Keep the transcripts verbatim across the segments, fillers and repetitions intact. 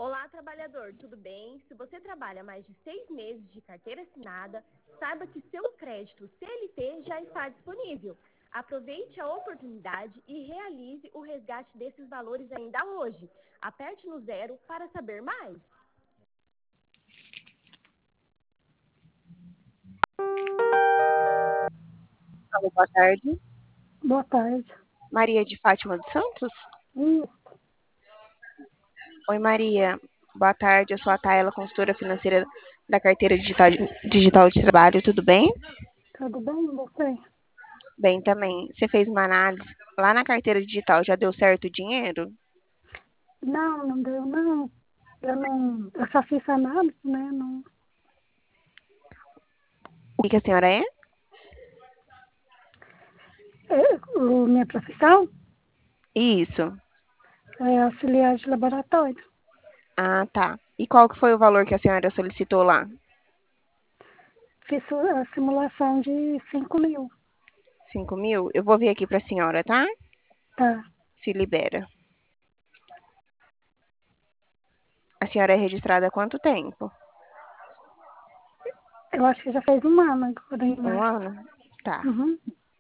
Olá, trabalhador, tudo bem? Se você trabalha mais de seis meses de carteira assinada, saiba que seu crédito C L T já está disponível. Aproveite a oportunidade e realize o resgate desses valores ainda hoje. Aperte no zero para saber mais. Alô, boa tarde. Boa tarde. Maria de Fátima dos Santos? Isso. Oi, Maria. Boa tarde, eu sou a Tayla, consultora financeira da carteira digital, digital de trabalho, tudo bem? Tudo bem, você? Bem também. Você fez uma análise lá na carteira digital, já deu certo o dinheiro? Não, não deu, não. Eu não. Eu só fiz análise, né? Não. O que, que a senhora é? É, o, minha profissão Isso. é auxiliar de laboratório. Ah, tá. E qual que foi o valor que a senhora solicitou lá? Fiz a simulação de cinco mil. Cinco mil? Eu vou ver aqui para a senhora, tá? Tá. Se libera. A senhora é registrada há quanto tempo? Eu acho que já fez um ano agora em Um março. ano? Tá. Uhum.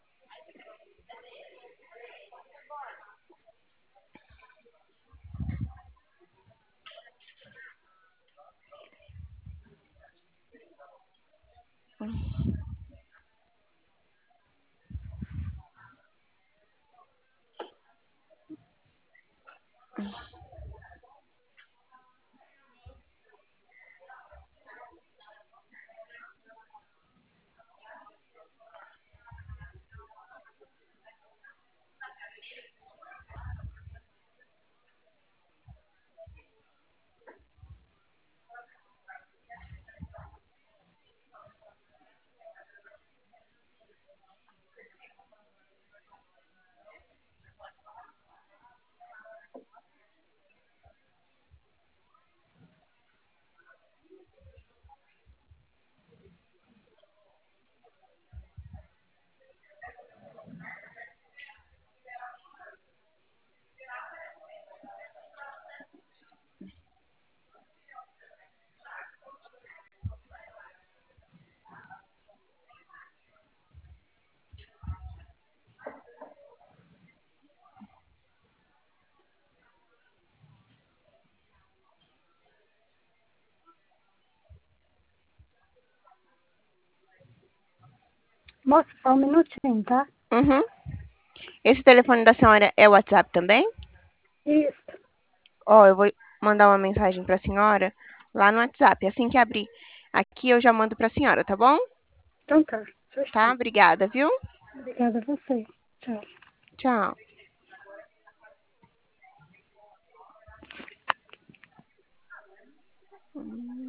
Moça, só um minutinho, tá? Uhum. Esse telefone da senhora é o WhatsApp também? Isso. Ó, eu vou mandar uma mensagem para a senhora lá no WhatsApp. Assim que abrir aqui, eu já mando para a senhora, tá bom? Então tá. Tá? Fechou. Obrigada, viu? Obrigada a você. Tchau. Tchau. Hum.